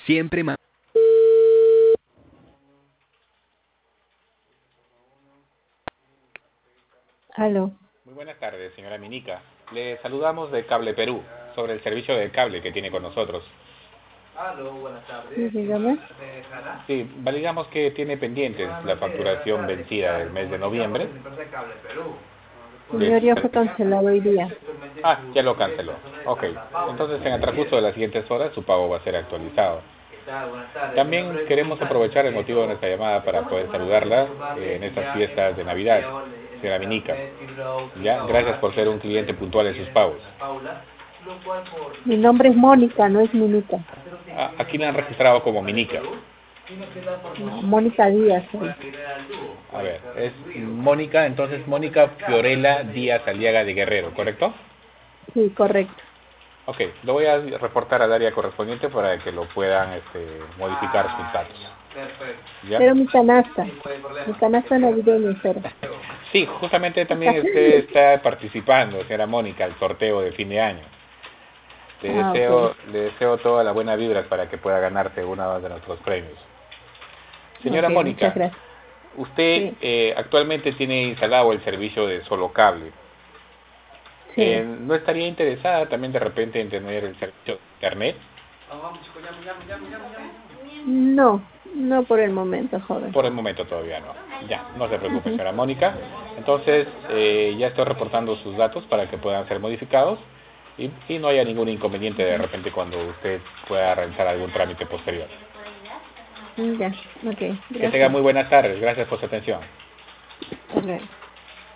Siempre más. Aló. Muy buenas tardes, señora Minica. Le saludamos de Cable Perú, sobre el servicio de cable que tiene con nosotros. Aló, buenas Sí, tardes. ¿Quién dígame. me dejará? Sí, validamos que tiene pendientes la facturación vencida del mes de noviembre. Cable Perú. Del- Señor, ya fue cancelado hoy día. ya lo canceló. Ok, entonces en el transcurso de las siguientes horas su pago va a ser actualizado. ¿Qué tal? Buenas tardes. También queremos aprovechar el motivo de nuestra llamada para poder saludarla en estas fiestas de Navidad, señora Minica. Ya, gracias por ser un cliente puntual en sus pagos. Mi nombre es Mónica, no es Minica. Aquí la han registrado como Minica. No, Mónica Díaz. Sí, A ver, es Mónica, entonces Mónica Fiorella Díaz Aliaga de Guerrero, ¿correcto? sí, correcto. Ok, lo voy a reportar al área correspondiente para que lo puedan modificar sus datos. Perfecto. ¿Ya? Pero mi canasta navideña, pero. Sí, justamente también usted está participando, señora Mónica, al sorteo de fin de año. Ok. Le deseo toda la buena vibra para que pueda ganarse uno de nuestros premios. Ok, Señora muchas Mónica, gracias. usted Sí, actualmente tiene instalado el servicio de solo cable. sí. ¿No estaría interesada también de repente en tener el servicio de internet? No, no por el momento, joven. Por el momento todavía no. Ya, no se preocupe, Ujú. señora Mónica. Entonces, ya estoy reportando sus datos para que puedan ser modificados y no haya ningún inconveniente de repente cuando usted pueda realizar algún trámite posterior. Ya, ok, Que tenga gracias. muy buenas tardes. Gracias por su atención. Hasta luego.